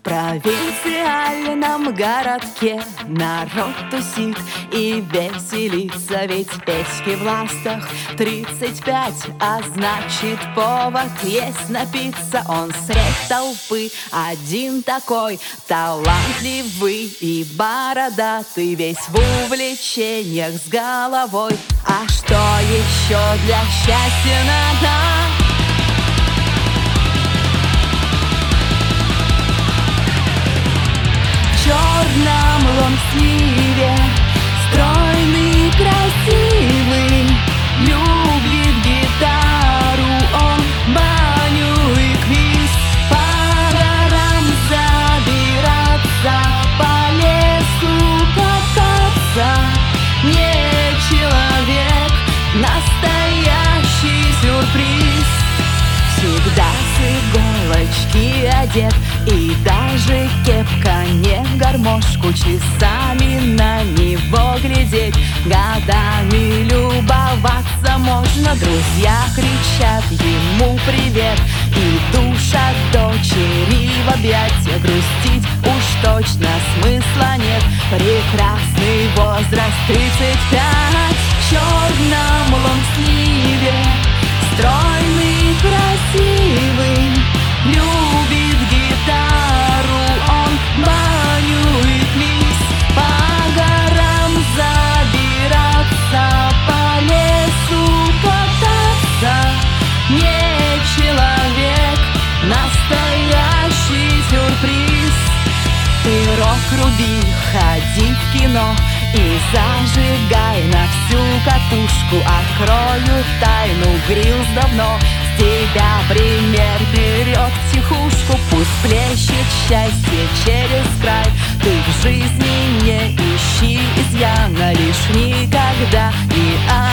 провинциальном городке народ тусит и веселится, ведь Петьке в ластах 35, а значит повод есть напиться. Он средь толпы один такой, талантливый и бородатый, весь в увлечениях с головой. А что еще для счастья надо? В черном лонгсливе, стройный, красивый, любит гитару он, баню и квиз. По горам забираться, по лесу кататься. Не человек, настоящий сюрприз. Всегда с иголочки одет, и даже кепка не в гармошку. Часами на него глядеть, годами любоваться можно. Друзья кричат ему привет, и душа дочери в объятия. Грустить уж точно смысла нет, прекрасный возраст 35. В черном лонгсливе, стройный, красивый, любит гитару он, баню и квиз. По горам забираться, по лесу кататься. Не человек, настоящий сюрприз. Ты рок руби, ходи в кино и зажигай на всю катушку. Открою тайну, Гриллс давно с тебя пример берет втихушку. Пусть плещет счастье через край, ты в жизни не ищи изъяна, лишь никогда не